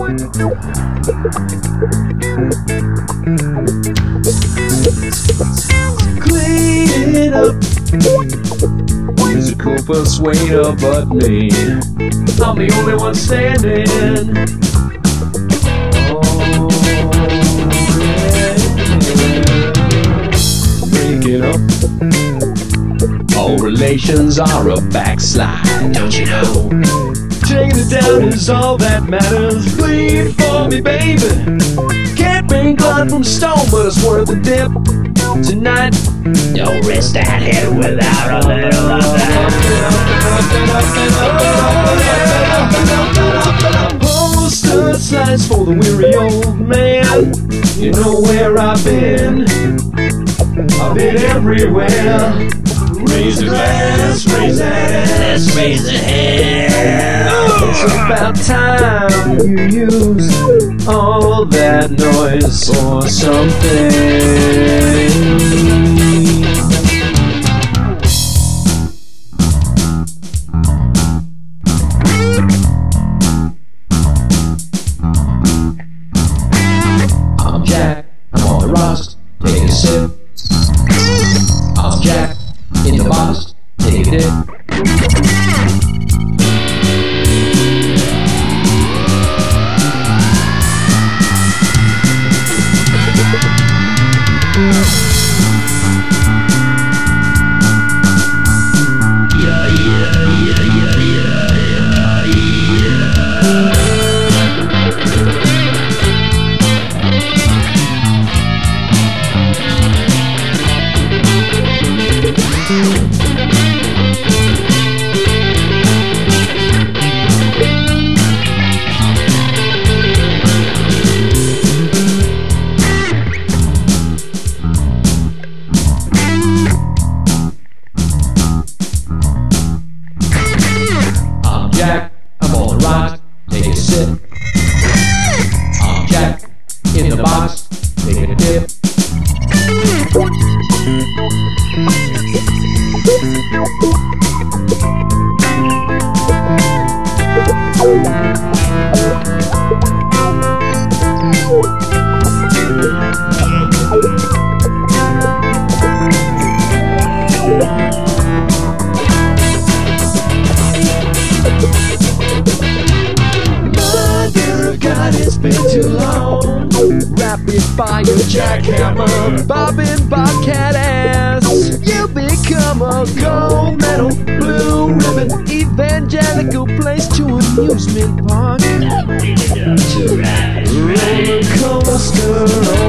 Clean it up. Musical persuader but me. I'm the only one standing. Oh, yeah. Break it up. All relations are a backslide, don't you know? Taking it down is all that matters. Bleed for me, baby. Can't bring blood from stone, but it's worth a dip. Tonight, Don't risk that hit without a little of that. Poster signs for the weary old man. You know where I've been. I've been everywhere. Raise a glass, raise that ass. Let's raise a hand. It's about time you use all that noise for something. I'm Jack, I'm on the rocks, take a sip. I'm Jack, in the box, take a dip. I'm Jack, I'm on the rocks, take a sip. I'm Jack, in the box, take a dip. God, it's been too long. Rapid fire jackhammer, bobbing bobcat ass. You become a gold medal, blue ribbon, evangelical place to amusement park. To ride, Roller coaster.